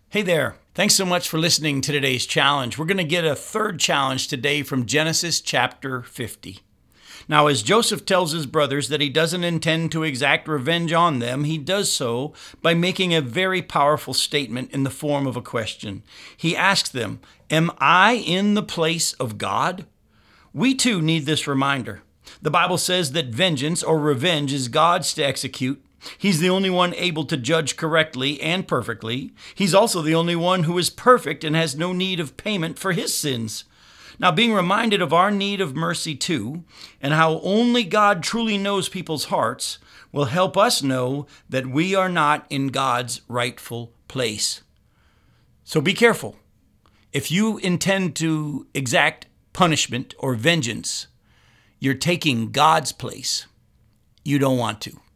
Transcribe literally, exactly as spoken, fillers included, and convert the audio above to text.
Hey there. Thanks so much for listening to today's challenge. We're going to get a third challenge today from Genesis chapter fifty. Now, as Joseph tells his brothers that he doesn't intend to exact revenge on them, he does so by making a very powerful statement in the form of a question. He asks them, "Am I in the place of God?" We too need this reminder. The Bible says that vengeance or revenge is God's to execute. He's the only one able to judge correctly and perfectly. He's also the only one who is perfect and has no need of payment for his sins. Now, being reminded of our need of mercy too, and how only God truly knows people's hearts, will help us know that we are not in God's rightful place. So be careful. If you intend to exact punishment or vengeance, you're taking God's place. You don't want to.